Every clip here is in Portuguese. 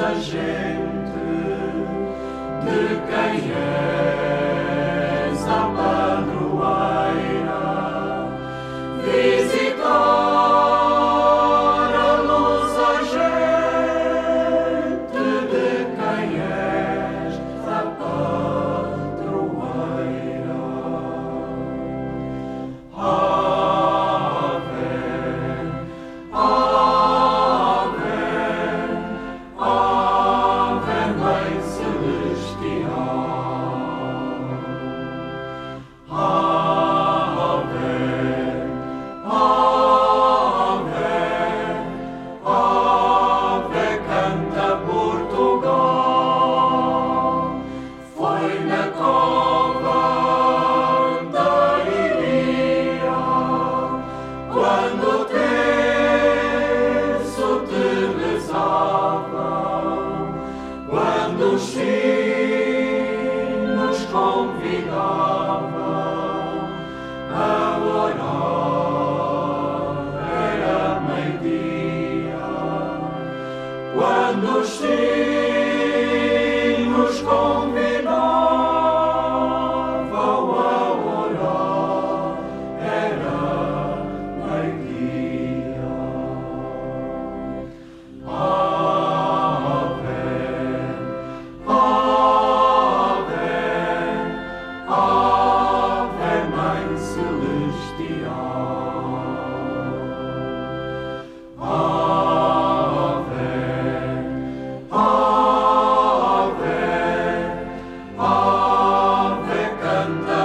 a gente de quem és a padroeira. Visitar a luz a gente de quem és a padroeira. Ave, Ave, Ave, Mãe Celestial. Ave, Ave, Ave, canta Portugal. Foi na cova da Iria, quando o terço te rezava, quando os sinos convidavam a orar, era meio-dia, quando os sinos convidavam a orar, era meio-dia. Ave, Ave, Ave, Mãe Celestial. Ave, Ave, Ave, canta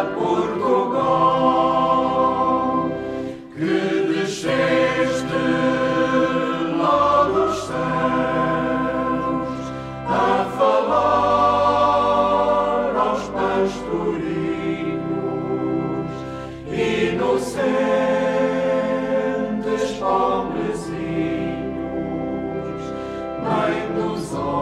Portugal, que desceste lá dos céus a falar aos pastorinhos inocentes, pobrezinhos, Mãe dos homens.